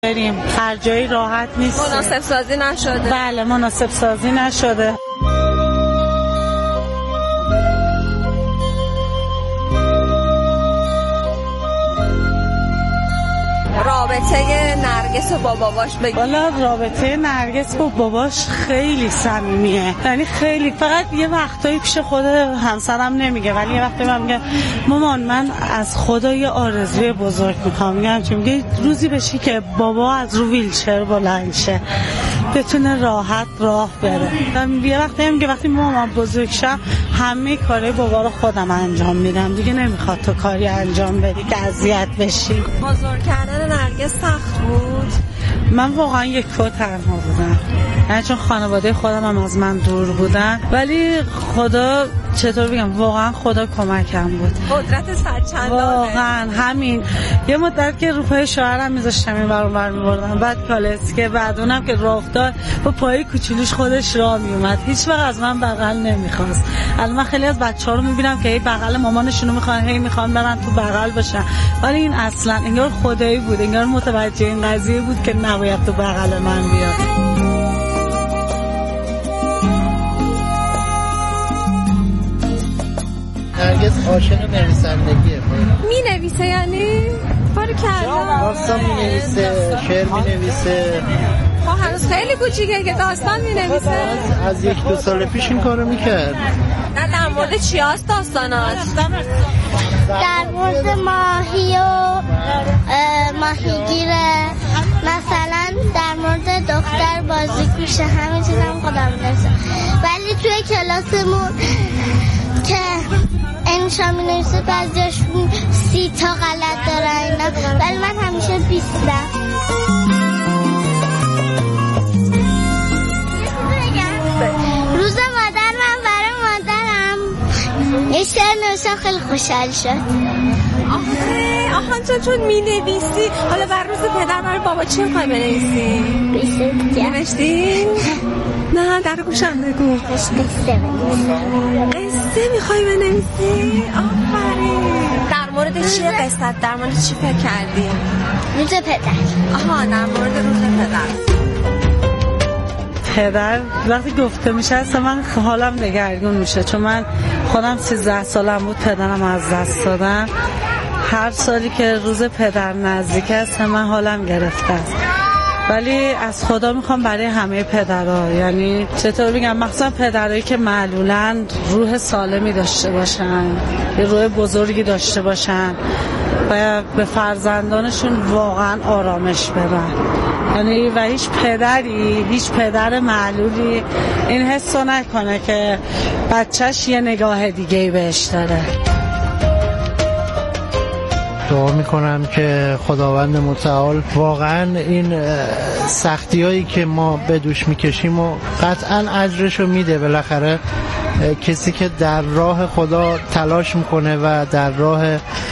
بریم هر جایی راحت نیست. مناسب سازی نشده. بله مناسب سازی نشده. رابطه نرگس با باباش بگید. والا رابطه نرگس با باباش خیلی صمیمیه، یعنی خیلی. فقط یه وقتایی پیش خود همسرم نمیگه، ولی یه وقتی من میگه مامان من از خدا یه آرزوی بزرگ میخوام، میگه روزی بشی که بابا از رو ویلچر بلند شه، بتونه راحت راه بره. یه وقتی میگه وقتی مامان بزرگ شم همه کارهای بابا رو خودم انجام میدم، دیگه نمیخواد تو کاری انجام بدی که اذیت بشی. بزرگ کردن نرگس سخت بود. من واقعا یک فو تنها بودم، یعنی چون خانواده خودم هم از من دور بودن، ولی خدا چطور بگم واقعا خدا کمکم بود. قدرت صدچندانه. واقعا همین یه مدت که رو پای شوهرم میذاشتم این ور اون ور میبردم، بعد کالس که بعد اونم که راه افتاد با پای کوچولوش خودش راه میومد، هیچ وقت از من بغل نمیخواست. الان من خیلی از بچه‌ها رو میبینم که هی بغل مامانشون رو میخوان، هی میخوان برن تو بغل باشن، ولی این اصلا انگار خدایی بود، انگار متوجه این قضیه بود که نباید تو بغل من بیاد. نرگس عاشق نویسندگیه. می نویسه یعنی؟ باری کردم داستان می نویسه، شعر می نویسه. هنوز خیلی کوچیکه که داستان می نویسه. از 1-2 سال پیش این کارو میکرد. نه در مورد چی هست داستانات؟ در مورد ماهی و ماهیگیره، مثلا در مورد دختر بازیگوشه، همین چیز هم خودم نوشتم. ولی توی کلاسمون که انشا می نویسه بعضیشون 30 تا غلط داره اینا، ولی من همیشه 20م. روز مادر من برای مادرم یه شعر نوشتم، خیلی خوشحال شد. آهان چون می نویسی، حالا بر روز پدر برای بابا چی میخوای بنویسی؟ نوشتی؟ نه در گوشم بگو. قصه میخوای بنویسی؟ آفرین. در مورد چی قصه؟ در مورد چی فکر کردی؟ روز پدر. آها در مورد روز پدر وقتی گفته میشه اصلا من حالم دگرگون میشه، چون من خودم 13 سالم بود پدرم از دست دادم. هر سالی که روز پدر نزدیک است من حالم گرفته است، ولی از خدا میخوام برای همه پدرها، یعنی چطور بگم، مخصوصا پدرایی که معلولن روح سالمی داشته باشن، یه روح بزرگی داشته باشن و به فرزندانشون واقعا آرامش بدن. یعنی و هیچ پدر معلولی این حسو نکنه که بچهش یه نگاه دیگه‌ای بهش داره. دعا میکنم که خداوند متعال واقعا این سختیایی که ما به دوش میکشیم و قطعا اجرشو میده. بالاخره کسی که در راه خدا تلاش میکنه و در راه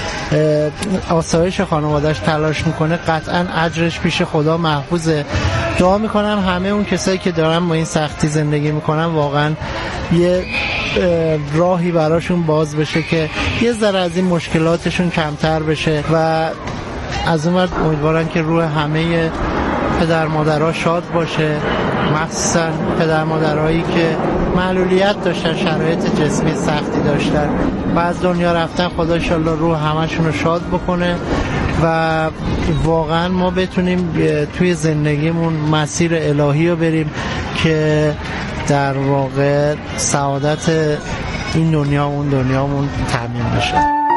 آسایش خانواده‌اش تلاش میکنه قطعا اجرش پیش خدا محفوظه. دعا میکنم همه اون کسایی که دارن با این سختی زندگی میکنن واقعا یه راهی براشون باز بشه که یه ذره از این مشکلاتشون کمتر بشه و از اون ور امیدوارم که روح همه پدر مادرها شاد باشه، مخصوصا پدر مادرهایی که معلولیت داشتن، شرایط جسمی سختی داشتن و از دنیا رفتن. خدا انشالله روح همشون رو شاد بکنه و واقعا ما بتونیم توی زندگیمون مسیر الهی رو بریم که در واقع سعادت این دنیا و اون دنیامون تامین بشه.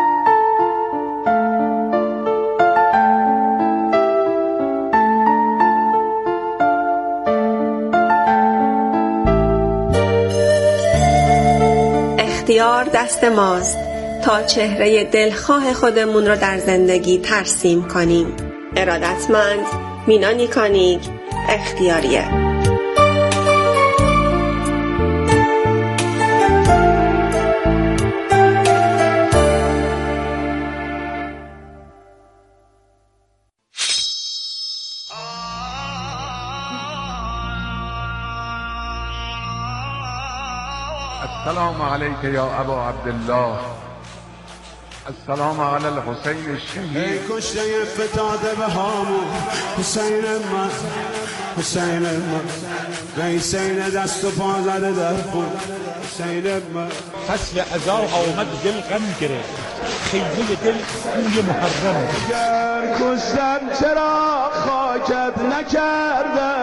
اختیار دست ماست تا چهره دلخواه خودمون رو در زندگی ترسیم کنیم. ارادتمند مینا نیکانیک، اختیاریه. السلام علیک یا ابا عبدالله. السلام علی الحسین الشهید. ای کشته فتاده به هامون حسین من، حسین من، حسین دست و پا زده در خون حسین من. فصل عزا آمد دل غم گرفت، خیمه دل بوی محرم. گر کشتم چرا خاکت نکرده.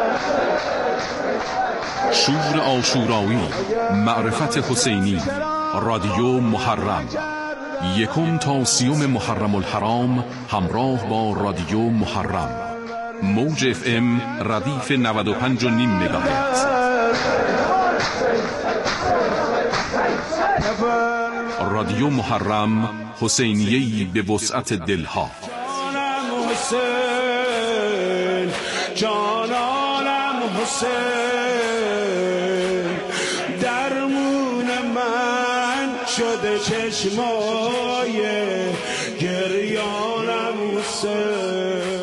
شور عاشورایی، معرفت حسینی، رادیو محرم، 1 تا 30 محرم الحرام همراه با رادیو محرم. موج FM ردیف 95.5 مگاهرتز. رادیو محرم، حسینیه‌ای به وسعت دلها. جانم حسین، جانم حسین، درمون من شده چشمای گریانم حسین.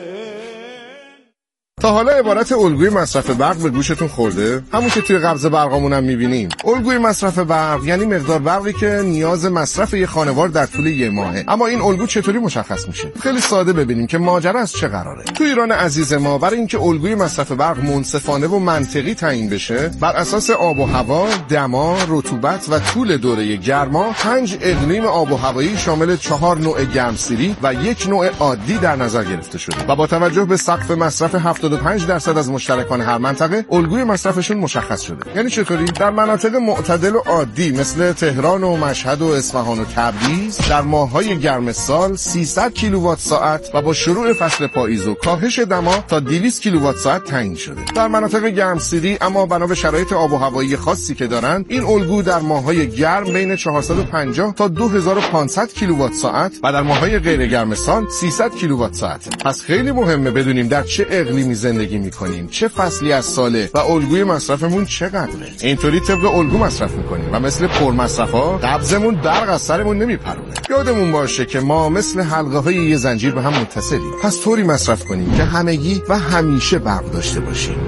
تا حالا عبارت الگوی مصرف برق به گوشتون خورده؟ همون که توی قبض برقامون هم می‌بینیم. الگوی مصرف برق یعنی مقدار برقی که نیاز مصرف یه خانوار در طول یه ماهه. اما این الگو چطوری مشخص میشه؟ خیلی ساده ببینیم که ماجرا از چه قراره. تو ایران عزیز ما برای اینکه الگوی مصرف برق منصفانه و منطقی تعیین بشه، بر اساس آب و هوا، دما، رطوبت و طول دوره گرما، 5 اقلیم آب و هوایی شامل 4 نوع گرمسیری و 1 نوع عادی در نظر گرفته شده و با توجه به سقف مصرف 75% از مشترکان هر منطقه الگوی مصرفشون مشخص شده. یعنی چطوری؟ در مناطق معتدل و عادی مثل تهران و مشهد و اصفهان و تبریز در ماه‌های گرم سال 300 کیلووات ساعت و با شروع فصل پاییز و کاهش دما تا 200 کیلووات ساعت تعیین شده. در مناطق گرمسیری اما بنا به شرایط آب و هوایی خاصی که دارن، این الگو در ماه‌های گرم بین 450 تا 2500 کیلووات ساعت و در ماه‌های غیر گرم سال 300 کیلووات ساعت. پس خیلی مهمه بدونیم در چه اقلیمی زندگی میکنیم، چه فصلی از ساله و الگوی مصرفمون چقدره. اینطوری طبق الگو مصرف میکنیم و مثل پرمصرفا قبضمون برق از سرمون نمیپرونه. یادمون باشه که ما مثل حلقه های یه زنجیر به هم متصلیم. پس طوری مصرف کنیم که همگی و همیشه برق داشته باشیم.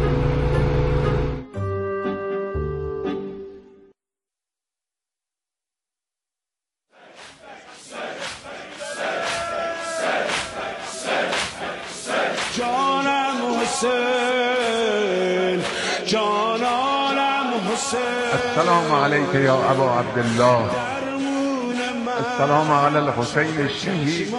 السلام علیک یا ابا عبدالله. السلام علی الحسین الشهید.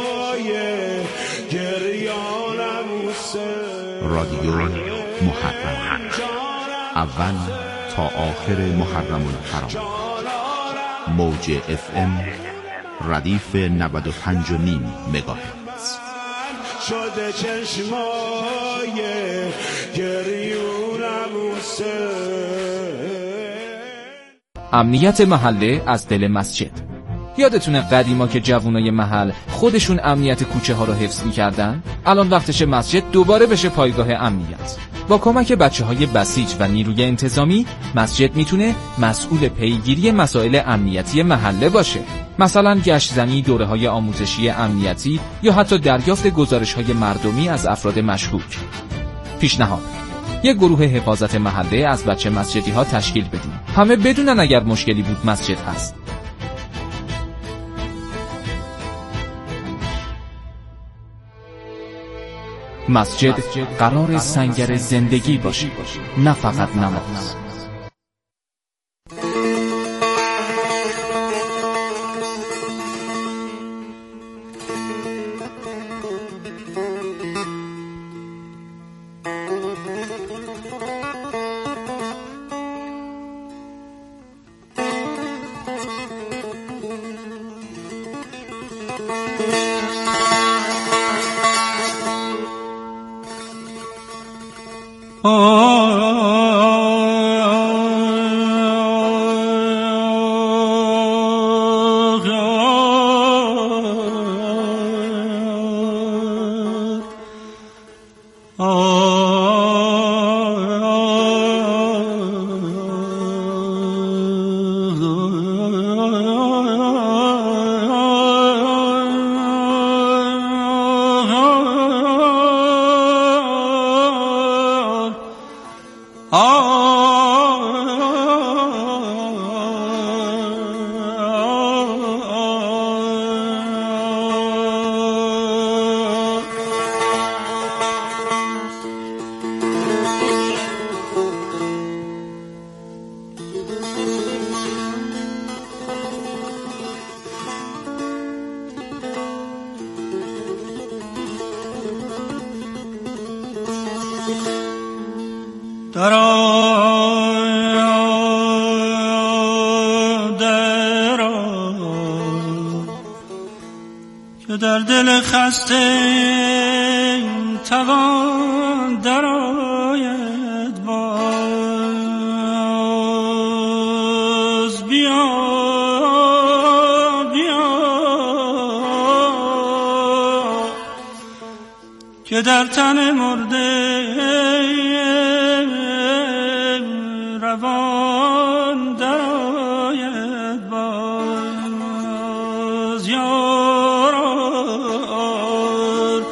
رادیو محرم، اول تا آخر محرم الحرام. موج FM ردیف 95.5 مگاهرتز. شده چشمای گریونم امنیت محله از دل مسجد. یادتونه قدیما که جوانای محل خودشون امنیت کوچه ها رو حفظ می‌کردن؟ الان وقتشه مسجد دوباره بشه پایگاه امنیت. با کمک بچه‌های بسیج و نیروی انتظامی، مسجد میتونه مسئول پیگیری مسائل امنیتی محله باشه. مثلا گشت‌زنی، دوره‌های آموزشی امنیتی یا حتی دریافت گزارش‌های مردمی از افراد مشکوک. پیشنهاد: یک گروه حفاظت محله از بچه مسجدی ها تشکیل بدیم. همه بدونن اگر مشکلی بود مسجد هست. مسجد قرار سنگر زندگی باشه، نه فقط نماز. که در دل خسته توان درآید باز. بیا که در تن مرده روان درآید باز. یاران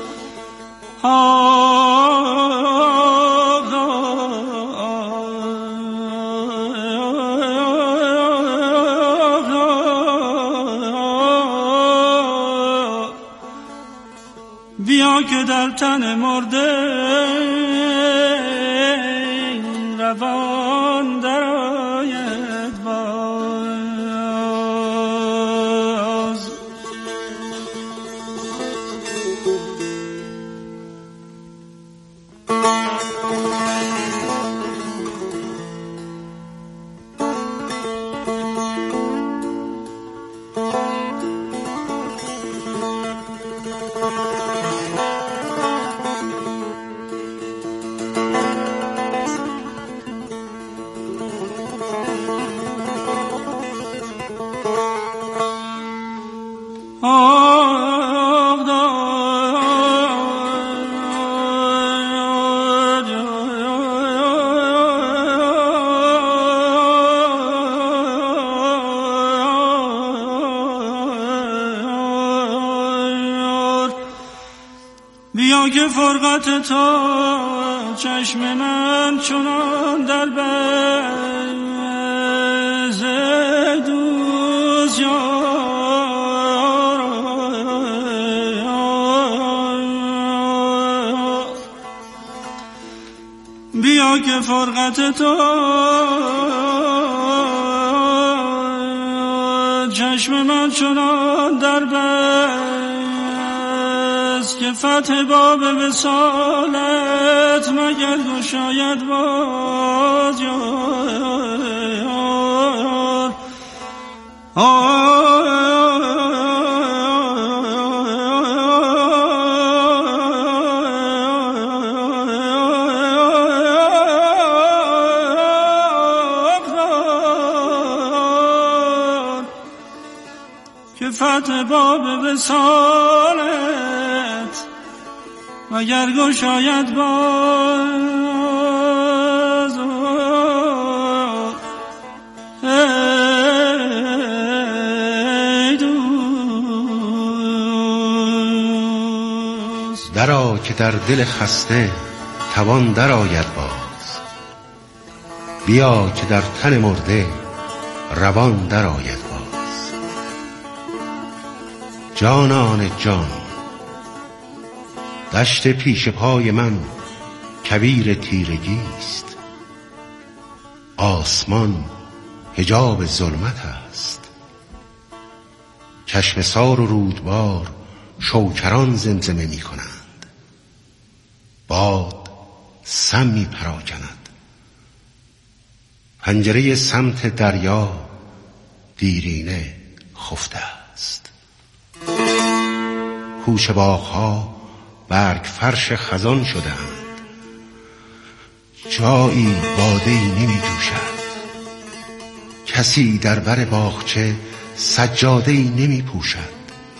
بیا که در تن مرده روان درآید باز. بیا که فرقت تو چشم من چنان در بز دوز. بیا که فرقت تو چشم من چنان در بز که فتح باب وصالت مگر گشاید باز. که فتح باب وصالت مگر گشاید باز. ای دوست درآ که در دل خسته توان درآید باز. بیا که در تن مرده روان درآید باز. جانان جان دشت پیش پای من کویر تیرگی است. آسمان حجاب ظلمت است. چشم سار و رودبار شوکران زمزمه می کنند. باد سم می پراکند. پنجره سمت دریا دیرینه خفته است. کوچه باغ‌ها برگ فرش خزان شدند. جایی باده‌ای نمی جوشد. کسی در بر باغچه سجاده‌ای نمی پوشد.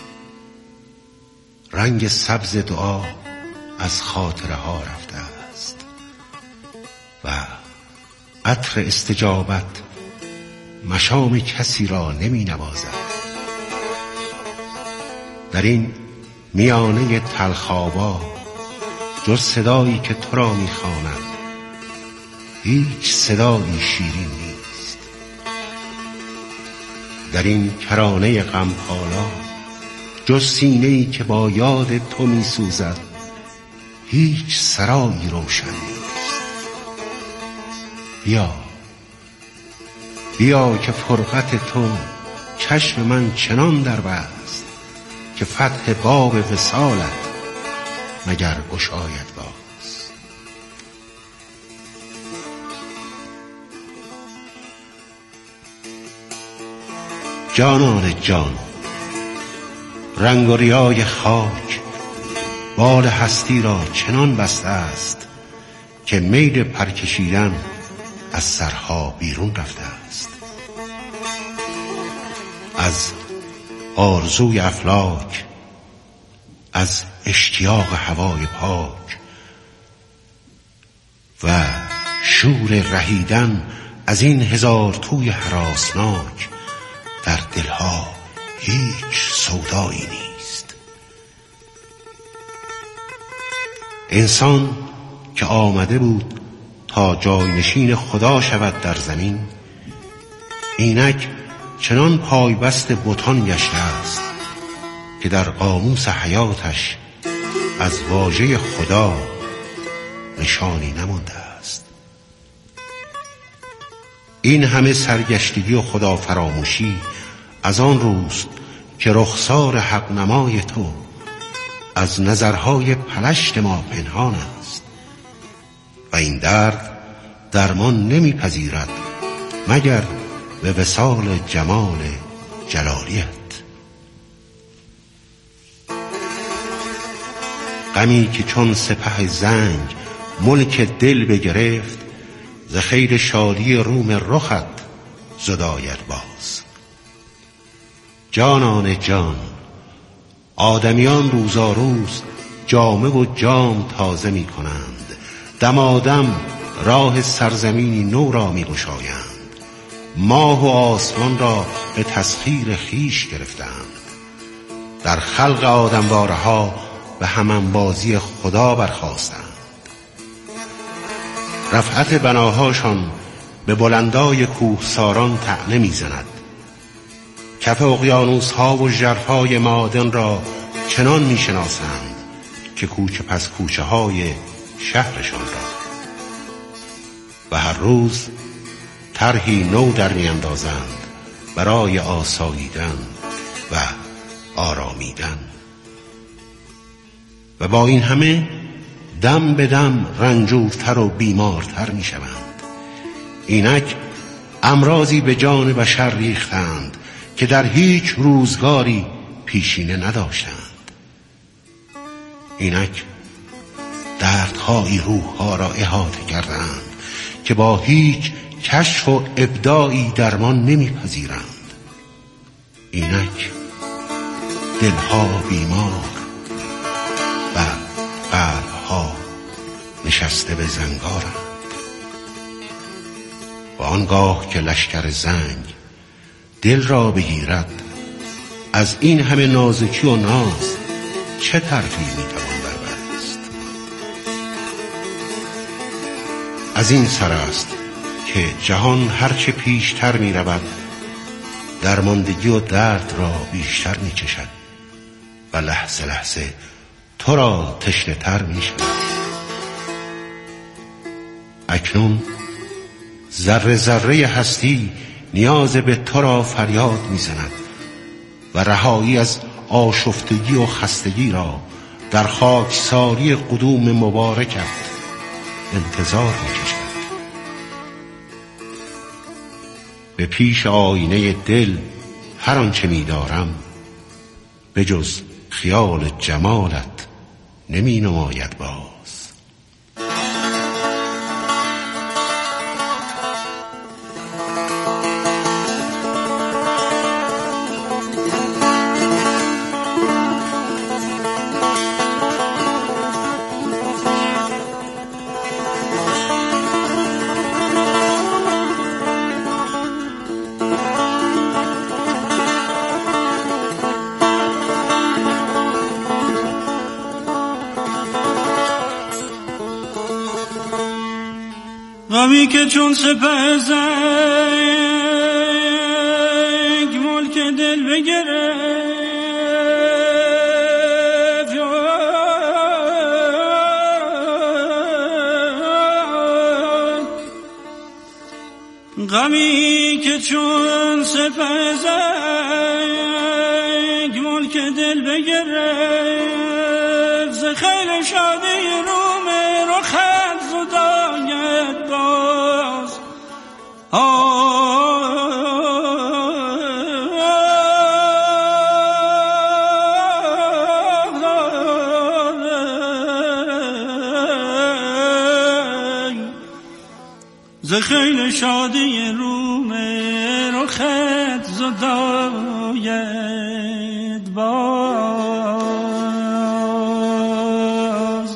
رنگ سبز دعا از خاطره ها رفته است و عطر استجابت مشام کسی را نمی نوازد. در این میانه تلخابا جز صدایی که تو را میخواند هیچ صدایی شیرین نیست. در این کرانه غمپالا جز سینه‌ای که با یاد تو میسوزد هیچ سرایی روشن نیست. بیا که فرقت تو چشم من چنان در بست که فتح باب وصالت مگر گشاید باز. جانان جان، رنگ و ریای خاک بال هستی را چنان بسته است که میل پرکشیدن از سرها بیرون رفته است. از آرزوی افلاک، از اشتیاق هوای پاک و شور رهیدن از این هزار توی هراسناک در دلها هیچ سودایی نیست. انسان که آمده بود تا جاینشین خدا شود در زمین، اینک چنان پایبست بتان گشته است که در قاموس حیاتش از واژه خدا نشانی نمانده است. این همه سرگشتگی و خدا فراموشی از آن روست که رخسار حق نمای تو از نظرهای پلشت ما پنهان است و این درد درمان نمیپذیرد مگر به وصال جمال جلالیت. غمی که چون سپه زنگ ملک دل بگرفت، ز خیل شادی روم رخت زداید باز. جانان جان، آدمیان روزاروز جامه و جام تازه می کنند، دمادم راه سرزمینی نو را می گشایند، ماه و آسمان را به تسخیر خیش گرفتند، در خلق آدموارها به همانبازی خدا برخاستند. رفعت بناهاشان به بلندای کوهساران طعنه می‌زند، کف اقیانوس‌ها و ژرفای معادن را چنان می‌شناسند که کوچه پس کوچه‌های شهرشان را، و هر روز طرحی نو در می‌اندازند برای آساییدن و آرامیدن. و با این همه دم به دم رنجورتر و بیمارتر می شوند. اینک امراضی به جان بشر ریختند که در هیچ روزگاری پیشینه نداشتند. اینک دردهایی روحها را احاطه کردند که با هیچ کشف و ابداعی درمان نمیپذیرند. اینک دلها بیمار و قلبها نشسته به زنگارند. و آنگاه که لشکر زنگ دل را بگیرد، از این همه نازکی و ناز چه طرفی میتوان بربست؟ از این سر است که جهان هرچه پیشتر می رود درماندگی و درد را بیشتر می چشد و لحظه لحظه تو را تشنه تر می شود. اکنون ذره ذره هستی نیاز به تو را فریاد می زند و رهایی از آشفتگی و خستگی را در خاکساری قدوم مبارکت انتظار می کشد. به پیش آینه دل هر آنچه می دارم به جز خیال جمالت نمی نماید باز. غمی که چون سپه زنگ ملک دل بگرفت، غمی که چون سپه زنگ ملک دل بگرفت، ز خیل شادی روم رخت زداید باز. ز خیل شادی روم رخت زداید باز.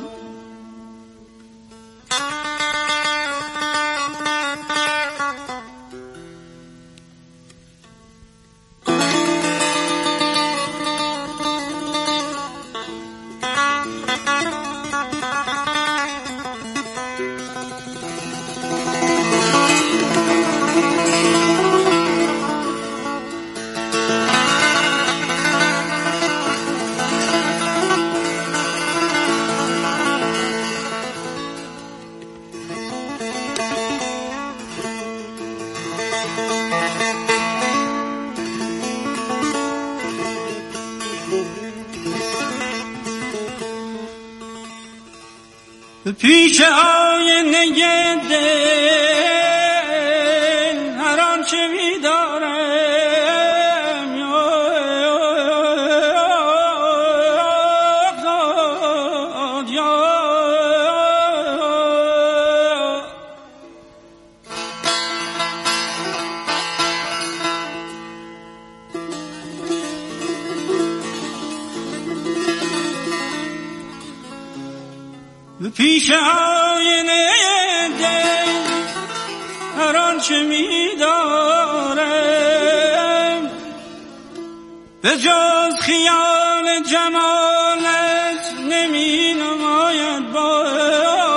پیش آینه دل هر آنچه می‌دارم پیش آینه دل هر آنچه می‌دارم به جز خیال جمالت نمی نماید باز.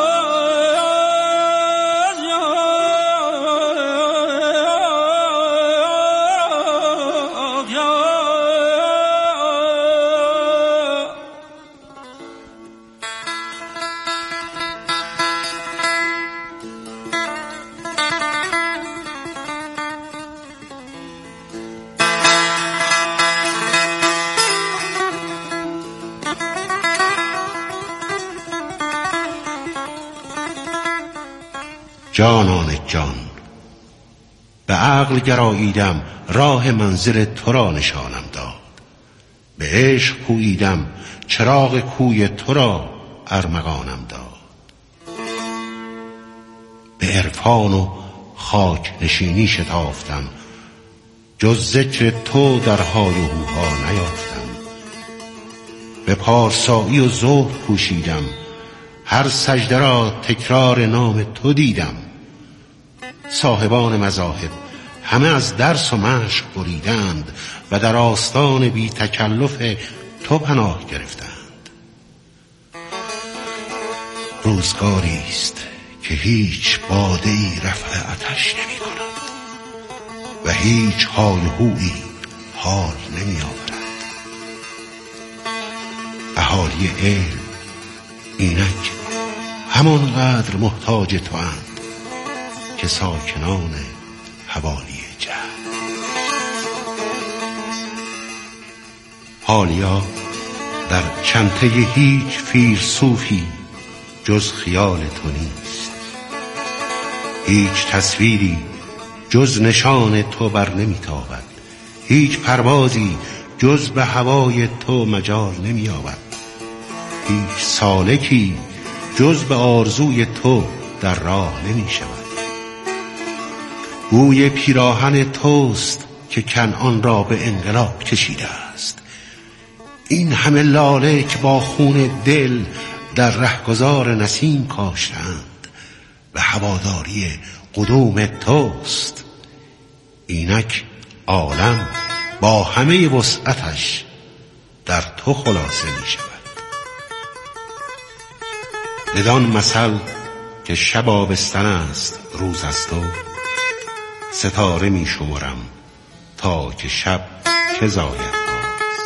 جانان جان، به عقل گراییدم راه منزل تو را نشانم داد. به عشق کوییدم چراغ کوی تو را ارمغانم داد. به عرفان و خاک نشینی شتافتم، جز ذکر تو در های و هوها نیافتم. به پارسایی و زهد کوشیدم، هر سجده را تکرار نام تو دیدم. صاحبان مذاهب همه از درس و مشق بریدند و در آستان بی تکلف تو پناه گرفتند. روزگاری است که هیچ باده‌ای رفع آتش نمی کند و هیچ های و هویی حال نمی آورد. اهالی علم اینک همانقدر محتاج تو اند که ساکنان حوالی جهل. حالیا در چنته هیچ فیلسوفی جز خیال تو نیست. هیچ تصویری جز نشان تو بر نمیتابد. هیچ پروازی جز به هوای تو مجال نمییابد. هیچ سالکی جز به آرزوی تو در راه نمی شود. بوی پیراهن توست که کنعان را به انقلاب کشیده است. این همه لاله که با خون دل در رهگذار نسیم کاشتند به هواداری قدوم توست. اینک عالم با همه وسعتش در تو خلاصه می شود. بدان مثل که شب آبستن است روز از تو، ستاره می شمرم تا که شب که زاید باز.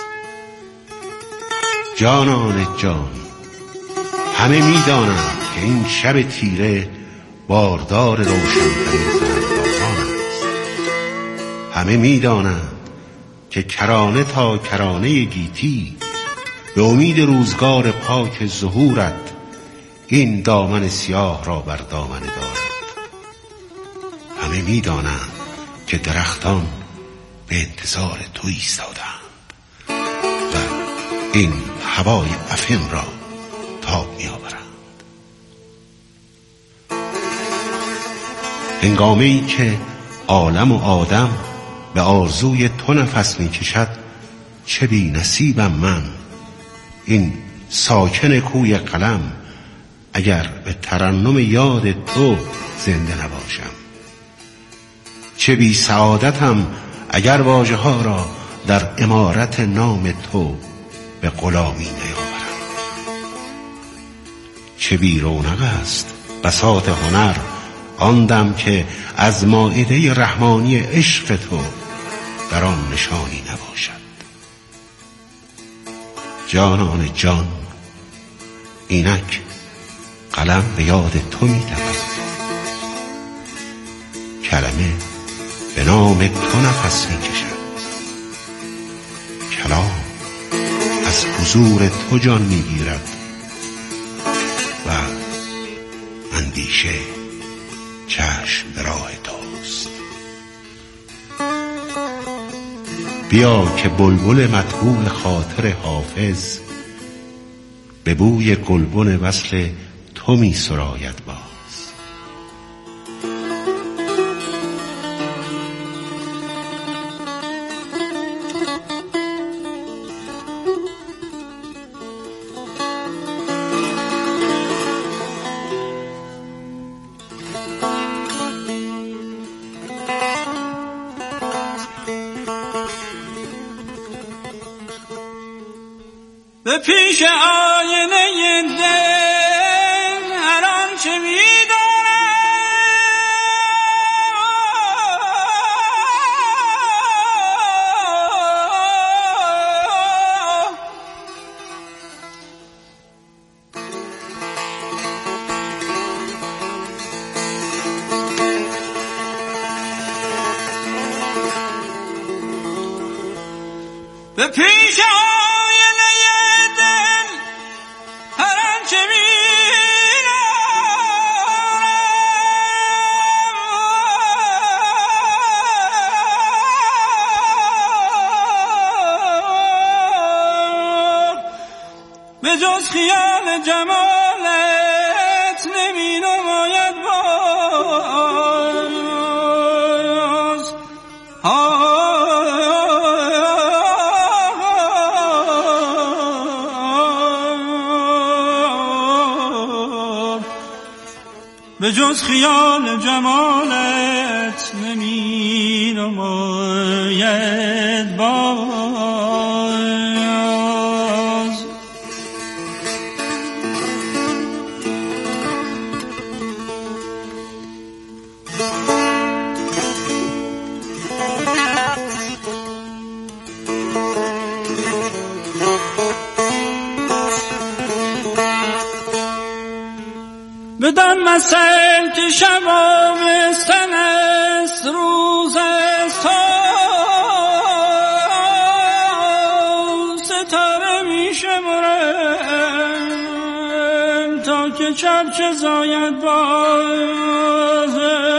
جانان جان، همه می دانند که این شب تیره باردار روشن‌ترین زندگان است. همه می دانند که کرانه تا کرانه گیتی به امید روزگار پاک ظهورت این دامن سیاه را بر دامن دارد. همه می دانند که درختان به انتظار تو ایستادند و این هوای افم را تاب می آورند. هنگامه‌ای که عالم و آدم به آرزوی تو نفس می‌کشد، چه بی نصیبم من این ساکن کوی قلم، اگر به ترنم یاد تو زنده نباشم. چه بی سعادتم اگر واژه ها را در عمارت نام تو به غلامی نیاورم. چه بی رونق است بساط هنر آن دم که از مائده رحمانی عشق تو در آن نشانی نباشد. جانان جان، اینک قلم به یاد تو می‌تپد، کلمه به نام تو نفس می‌کشد، کلام از حضور تو جان می‌گیرد و اندیشه چشم به راه توست. بیا که بلبل مطبوع خاطر حافظ به بوی گلبن وصل تو می سراید باز. به پیش آینه دل هر آنچه می‌دارم، به پیش به جز خیال جمالت نمی نماید باز. به جز خیال جمالت نمی نماید باز. بدان مثل که شب آبستن است روز است ستاره می شمرم تا که چرچ زاید باز.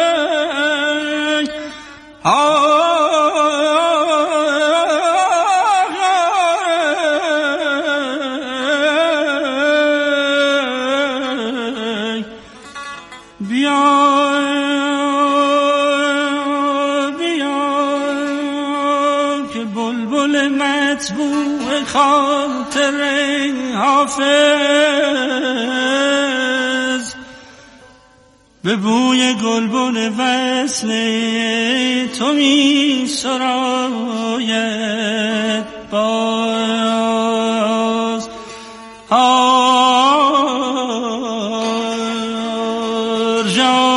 مطبوع خاطر حافظ به بوی گلبن وصل تو می سراید باز. جان